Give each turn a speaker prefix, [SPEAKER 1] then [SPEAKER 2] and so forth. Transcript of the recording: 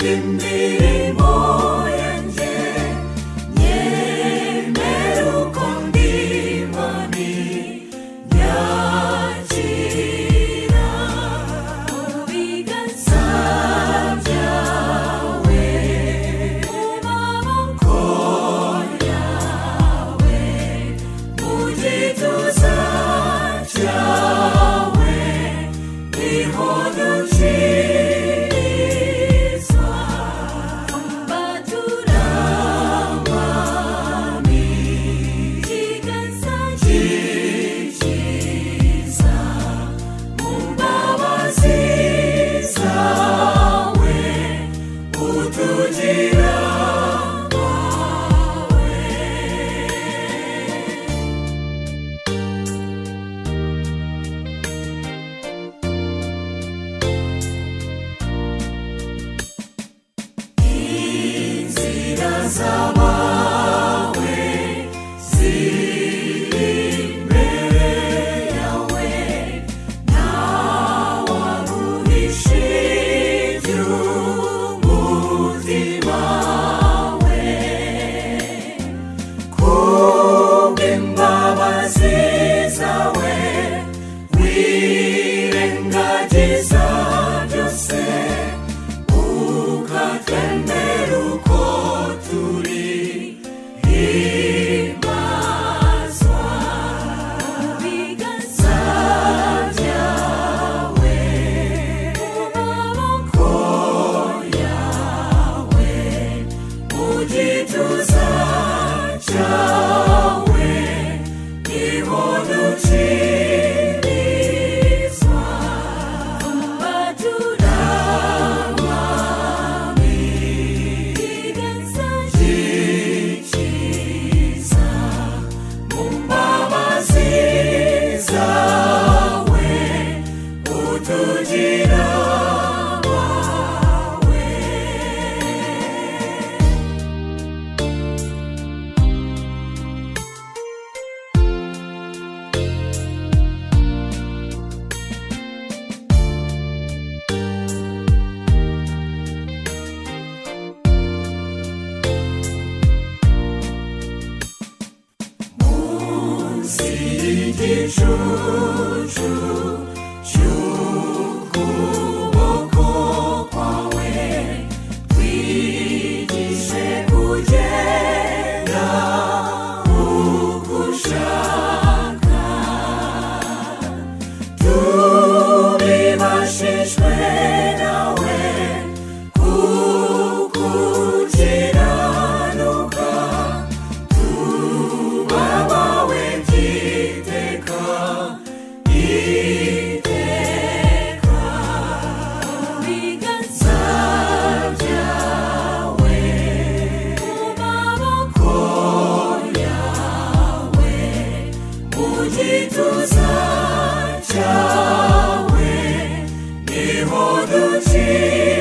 [SPEAKER 1] imirimo yanjye nyemera uko ndimoni nyakira mu biganza byawe mu maboko yawe mu gituza cyawe niho dukirizwa batura mwami ikiganza gikiza mu mbabazi zawe utugira wawe. Inzira zabawe ziri imbere yawe ntawaruhisha iby'umutima we kubw'imbabazi zawe wirengagiza byose ukatwemera uko turi himbazwa mu biganza byawe mu maboko yawe mu gituza cyawe niho dukirizwa batura mwami ikiganza gikiza mu mbabazi zawe utugira wawe. Munsi y'igicucu cy'ukuboko kwawe twigishe kugenda uko ushaka tubibashishwe nawe kukukiranuka tubabawe by'iteka iteka mu biganza byawe mu maboko yawe mu gituza cyawe niho dukirizwa